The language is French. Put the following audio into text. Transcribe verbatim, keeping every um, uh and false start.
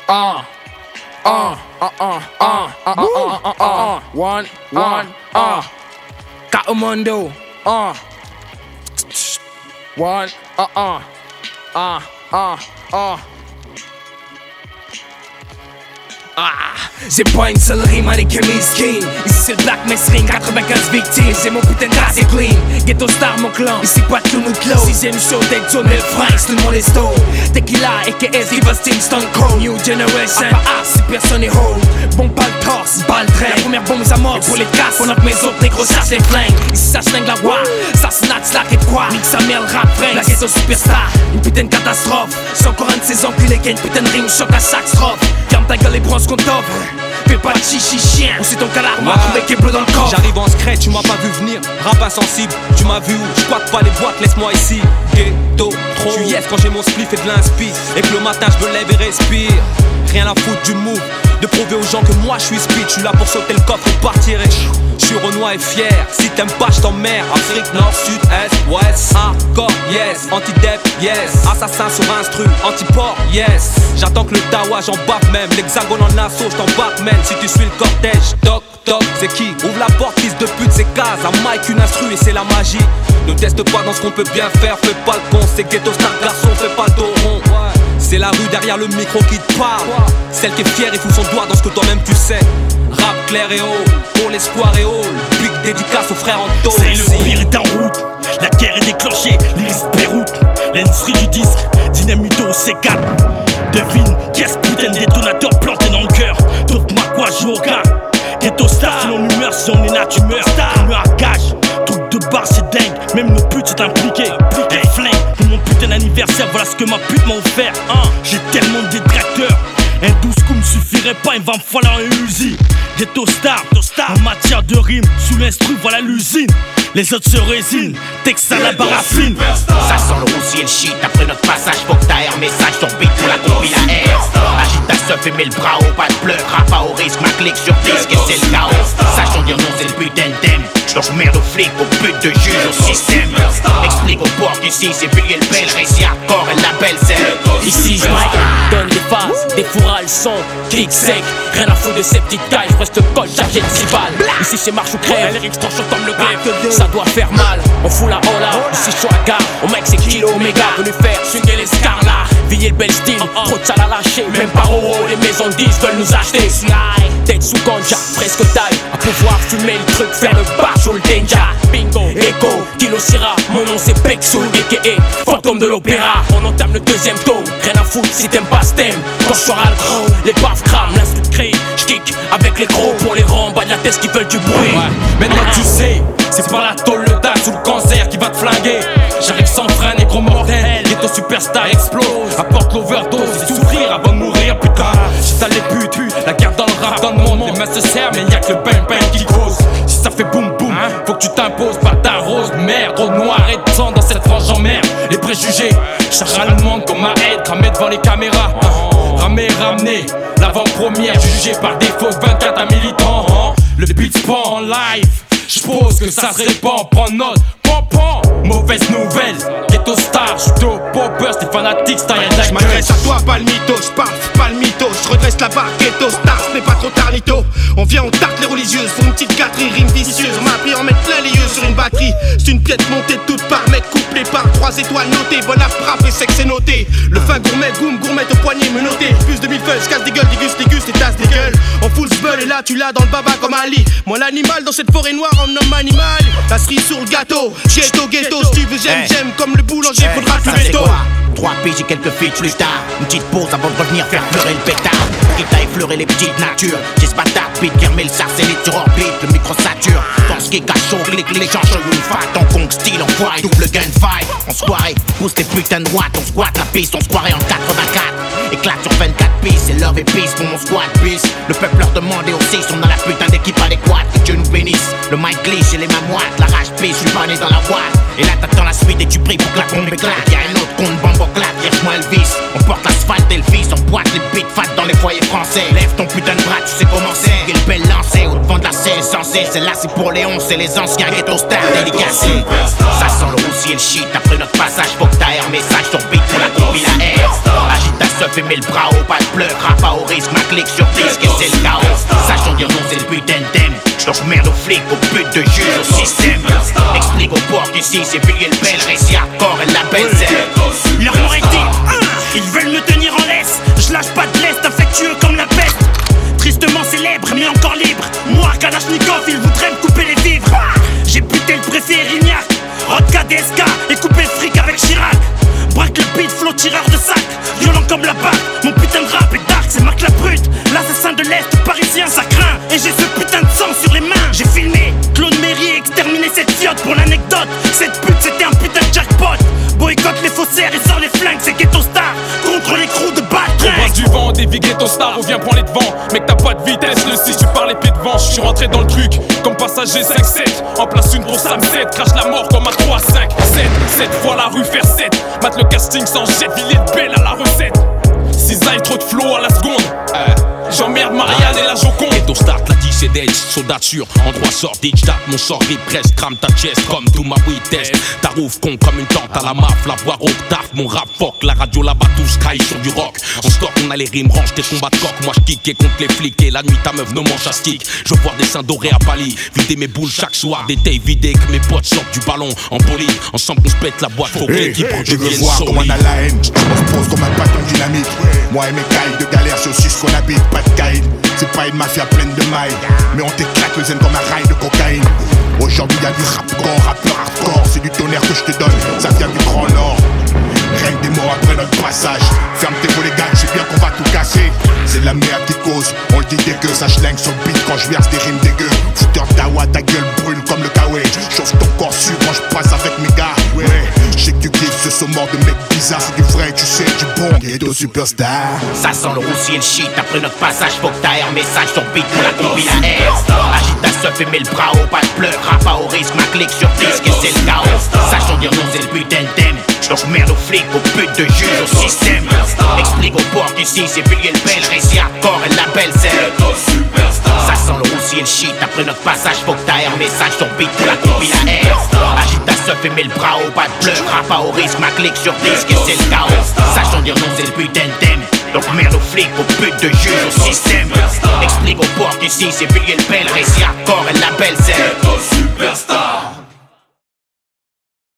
Uh, uh, uh, uh, uh, uh, uh, uh, uh, one, one, uh, Katamundo, uh, one, uh, uh, uh, uh, uh. Ah, j'ai pas une seule rime avec un miskin. Ici c'est le Black Mess Ring, quatre-vingt-quinze victimes. J'ai mon putain de gars, c'est clean. Ghetto Star, mon clan, ici pas de tout nous close. Sixième show, Deck John, Mel Franks, tout le monde est stone. Tequila, A K S, Diva Sting, Stone Cold. New Generation, A si personne est home. Bon pas le torse, pas le train. La première bombe à mort, pour les casses. Pendant que mes autres négros cherchent les flingues. Ici ça schlingue la voix, ça snatch slack et de quoi. Nique sa mère, le rap Franks. La ghetto superstar, une putain de catastrophe. J'ai encore un de ces enculés qui a une putain de rime choc à chaque strophe. Ferme ta gueule et prends ce qu'on t'offre. Fais pas de chichi chien, on sait ton canard, on m'a trouvé qui est bleu dans le corps. J'arrive en secret, tu m'as pas vu venir. Rap insensible, tu m'as vu où? J'quatte pas les boîtes, laisse-moi ici. Ghetto, trop. J'suis yes quand j'ai mon spliff et de l'inspi. Et que le matin j'me lève et respire. Rien à foutre du move, de prouver aux gens que moi j'suis speed. J'suis là pour sauter le coffre et partir. J'suis Renoir et fier, si t'aimes pas j't'emmerde. Afrique, nord, sud, est, ouest. Hardcore, yes, anti-dep, yes. Assassin sur instru, anti-port, yes. J'attends que le tawa j'en bave même. L'hexagone en assaut, j't'embarque même. Si tu suis le cortège, toc, toc, c'est qui? Ouvre la porte, fils de pute, c'est Kaz. Un mic, une instru et c'est la magie. Ne teste pas dans ce qu'on peut bien faire, fais pas le con. C'est Ghetto Star, garçon, fais pas le dos rond. C'est la rue derrière le micro qui te parle. Celle qui est fière, il fout son doigt dans ce que toi-même tu sais. Rap clair et haut, pour l'espoir et haut. Big dédicace aux frères en taux. C'est le pire est en route, la guerre est déclenchée, l'iris Beyrouth. L'industrie du disque, dynamito au C quatre. Devine, qu'est-ce putain de détonateur planté dans le cœur. D'autres-moi quoi, joue au gars. Ghetto Star, selon l'humeur, si on est là, tu meurs. Humeur à gage, truc de bar, c'est dingue. Même nos putes sont impliquées. Hey, flingue, pour mon putain d'anniversaire, voilà ce que ma pute m'a offert. Hein, j'ai tellement de détracteurs. Un douze coups me suffirait pas, il va me falloir un Uzi. Ghetto Star, en matière de rime, sous l'instru, voilà l'usine. Les autres se résinent, texte à la paraffine. Ça sent le roussier et le shit, après notre passage, faut que t'as un message sur beat pour la compil à air. Agite ta stuff et mets le bras haut, pas de pleurs, rap à haut risque, ma clique sur disque et c'est le chaos. Sachant dire non, c'est le putain de thème. J'lance merde aux flics, aux putes de juges, au système. Explique aux porcs qu'ici c'est Billy le bel, récit hardcore, elle l'appelle celle. Ici j'm'aille, donne des phases, des fourrales son, kick sec. Rien à foutre de ces petites tailles, j'presse le col, chargé de six balles. Ici c'est marche ou crève, les rimes tranchant comme le grève. Ça doit faire mal, on fout la hola. Ici je suis à gare, au mec c'est kilo méga. Venu faire swinguer les scars là, veiller le bel style. Trop de sale à lâcher, même par euro, les maisons de disques veulent nous acheter. Tête sous ganja, presque taille, à pouvoir fumer le truc, faire le bar sur le danger. Bingo, Echo, Kilo Syrah, mon nom c'est Pexoul, a k a fantôme de l'opéra. On entame le deuxième tome, rien à foutre si t'aimes pas ce thème. Quand je serai le gros, les baffes crament, l'instru de cri, j'kick avec les gros pour les rangs, bas de la tête qui veulent du bruit. Ouais. Maintenant tu sais, c'est pas la tôle, le dash ou le cancer qui va te flinguer. J'arrive sans frein, négro mortel, Ghetto Superstar explose. Apporte l'overdose et souffrir avant de mourir, putain. J'étale les putes, la guerre dans le rap, dans le monde. Les mains se serrent, mais y'a que le bang bang qui cause. Si ça fait boum boum, faut que tu t'imposes par ta rose. Merde, trop noir et de sang dans cette frange en merde. Les préjugés, j'arrête le monde comme ma aide, cramé devant les caméras. Ramé, ramené, l'avant-première, jugé par défaut, vingt-quatre à militant. Le beat spawn en live, j'pose que ça se répand, prends note. Pan, mauvaise nouvelle, Ghetto Star, j'suis au popper, t'es fanatique, style like Je m'adresse à toi, pas le mytho, j'parle, pas le mytho. J'redresse la barre, Ghetto Star, ce n'est pas trop tard, Nito. On vient, on tarte les religieuses, pour une petite gâterie, rime vicieuse. On m'a appris à en mettre plein les yeux sur une batterie. C'est une pièce montée de toutes parts, mec couplé par trois étoiles notées. Bonne à frappe et c'est que c'est noté. Le fin gourmet, goum, gourmet au poignet menotté. Plus de mille feuilles, j'casse des gueules, déguste, déguste et tasse des gueules. On fout le sbeul et là tu l'as dans le baba comme Ali. Moi l'animal dans cette forêt noire, on me nomme animal. La cerise sur le gâteau, ghetto, ghetto. Si tu veux j'aime, hey. j'aime comme le boulanger, hey. faudra Ça plus c'est tôt. quoi? Trois piges et quelques feats plus tard. Une petite pause avant de revenir faire pleurer le pétard. Quitte à effleurer les petites natures. J'ai ce bâtard, beat, Guermé, le sarcellite sur orbite. Le micro sature, dans ce qui est cachot, clic, les gens chauds, une fat. En Kong style, enfoiré, double gunfight. On soirée, pousse les putains de watts. On squatte la piste, on squarée en quatre-vingt-quatre. Éclate sur vingt-quatre pistes, c'est love et peace pour mon squad bis. Le peuple leur demande et aussi, on a la putain d'équipe adéquate. Que Dieu nous bénisse. Le mic glisse et les mains moites. La rage pisse, je suis pas né dans la boîte. Et là t'attends la suite et tu pries pour que la bombe éclate. Y'a un autre compte bamboclate, lèche-moi Elvis. On porte l'asphalte et le fils, on boite les beats fat dans les foyers français. Lève ton putain de bras, tu sais comment c'est. Quelle belle lancée, au devant de la scène censée. Celle-là c'est pour Léon, c'est les anciens Ghetto Star dédicacés. Ça sent le roussier et le shit, après notre passage, faut que t'as un message sur beat pour la compil à air. Agite ta stuff seuf et mets le bras haut, pas de pleurs, rap à haut risque, ma clique sur disque et c'est le chaos. Sachant dire non, c'est le putain de thème. J'lance merde aux flics, aux putes de juge, au système. Explique aux porcs ici, c'est Billy le bel, récit hardcore et la belle zèle. Leur m'aurait dit, ils veulent me tenir en laisse. Je lâche pas de l'est, affectueux comme la peste. Tristement célèbre, mais encore libre. Moi, Kalachnikov, ils voudraient me couper les vivres. J'ai buté le préfet Rignac, Rodka D S K et coupé le fric avec Chirac. Braque le beat, flow tireur de sac, violent comme la bague. Mon putain de rap est dark, c'est Marc la brute, l'assassin de l'Est parisien, ça craint. Et j'ai ce putain de sang sur les mains. J'ai filmé Claude Méry exterminer cette fiotte. Pour l'anecdote, cette pute c'était un putain de jackpot. Boycotte les faussaires et sort les flingues, c'est Ghetto Star contre les crews de Baltringue. On passe du vent, des vies Ghetto Star, on vient prendre les devants. Mec t'as pas de vitesse, le six tu parles les pieds devant. Je suis rentré dans le truc comme passager cinq sept. En place une pour Sam sept, crache la mort comme à trois cinq sept. sept fois la rue faire sept. Mate le casting sans jet, Villiers de Belle à la recette. Cisaille trop de flow à la seconde. euh, J'emmerde Marianne et la Joconde. Ghetto start, la dix et d'edge, soldature, endroit sordide, j'tape mon sort presse, crame ta chest comme tout ma weed test. Ta rouf con comme une tente à la maf, la voix rauque, taf, mon rap fuck, la radio là-bas tout sky sur du rock. En stock on a les rimes, range tes combats de coq, moi j'kick contre les flics et la nuit ta meuf ne mange à stick. Je vois des seins dorés à Bali, vider mes boules chaque soir, des tailles vidées que mes potes sortent du ballon en bolide. Ensemble on se pète la boîte, faut que l'équipe redevienne solide. Je veux voir comment on a la haine, on se pose comme un bâton dynamique. Moi et mes cailles de galère, c'est aussi ce qu'on habite, pas de guide. C'est pas une mafia pleine de mailles, mais on t'éclate le zen comme un rail de cocaïne. Aujourd'hui y'a du rap gore, rappeur hardcore, c'est du tonnerre que je te donne, ça vient du grand nord. Rien que des morts après notre passage. Ferme tes volets gars, je sais bien qu'on va tout casser. C'est la merde qui cause, on le dit dégueu. Ça schlingue sur le beat quand je verse des rimes dégueu. Fouteur d'awa, ta gueule brûle comme le kawaii. Chauffe ton corps sûr quand je passe avec mes gars. Ouais, je sais que tu kiffes ce saumon de mec bizarre. C'est du vrai, tu sais, du bon Ghetto Superstar. Ça sent le roussi et le shit. Après notre passage, faut que t'ailles un message sur beat pour la combi la R. Agite ta seuf et mets le bras haut, pas de pleurs. Rap à haut risque, ma clique sur disque et c'est le chaos. Sachant dire non, c'est le putain de thème. J'lance merde aux flics, aux putes de juge, au système. Explique aux porcs ici, c'est Villiers le bel, récit hardcore et la belle zèle. Ça sent le roussi et le shit. Après notre passage, faut que t'ailles un message sur beat pour la combi la R. Agite ta seuf et mets le bras haut, pas de pleurs. Rap à haut risque, ma clique sur disque et c'est le chaos. Sachant dire non, c'est le putain de thème. Donc merde aux flics, aux putes de juge, au système. Explique aux porcs ici, c'est Villiers le bel, récit hardcore et la belle zèle. Superstar.